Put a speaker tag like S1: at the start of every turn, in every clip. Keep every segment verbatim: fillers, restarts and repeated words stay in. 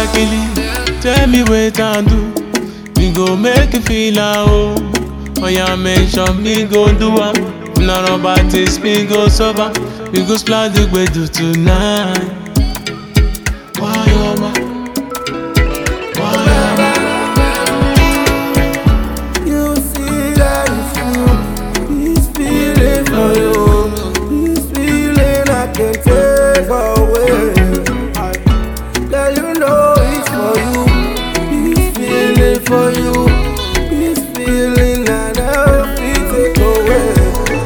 S1: yakili, tell me what I do. We go make you feel at home. Oh yeah, mention me go do am. Not about this, me go sober. We go splash the way do tonight. Why am I? Why am I?
S2: You see that it's you. This feeling for you. This feeling I can't take away. Girl, you know it's for you. This feeling for you. This feeling I never feel take away.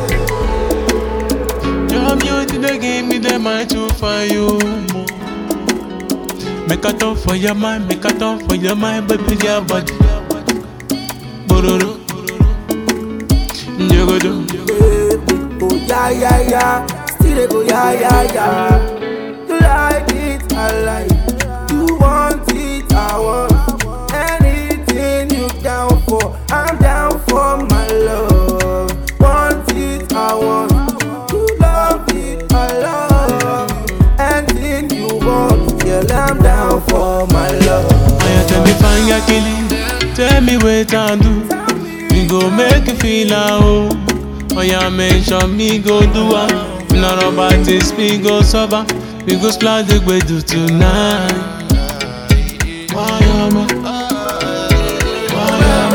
S1: Your beauty they give me the mind to find you more. Make a turn for your mind, make a turn for your mind, baby, your body. Bororo, you go do.
S2: Go yeah yeah yeah, still they go yeah yeah yeah. You like it, I like it. You want it, I want. Anything you down for, I'm down for my love. Want it, I want. You love it, I love. Anything you want, girl, I'm down for my love.
S1: Oh yeah, tell me fine, yakili, tell me what I do. We go make you feel at home. Oh yeah, mention me go do am. Not about this, me go sober. We go splash the way do tonight. Why am I? Why am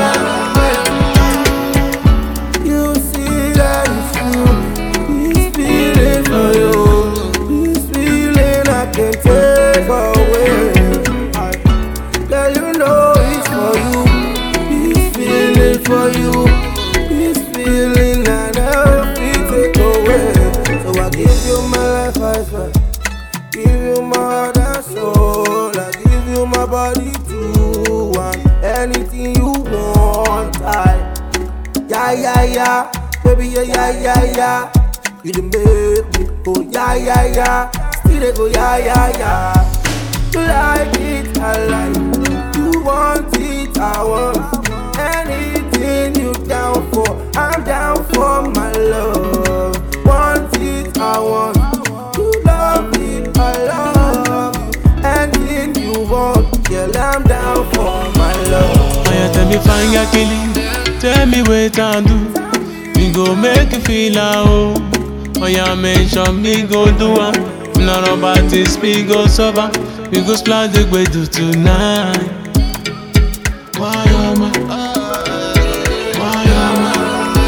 S1: I?
S2: You see that it's you. This feeling for you. This feeling I can't take away. Girl, you know it's for you. This feeling for you. This feeling I never feel take away. So I give you my life, I swear. Give you my heart and soul. I give you my body too. And anything you want, I. Yeah, yeah, yeah. Baby, yeah, yeah, yeah, yeah. You done make me go, yeah, yeah, yeah. Still they go, yeah, yeah, yeah. You like it, I like it. You want it, I want. Anything you down for, I'm down for my love. Want it, I want. You love it, I love. Anything you want, girl, I'm down for my love.
S1: Oh yeah, tell me fine, yakili, tell me what I do. We go make you feel at home. Oh yeah, mention me go do am. Not about this, me go sober. We go splash the way do tonight. Why am I? Why am I?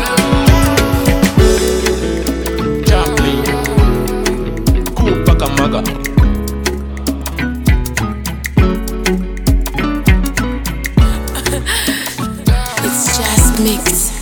S1: Chaplin, Kupakamaga.
S3: It's just mix.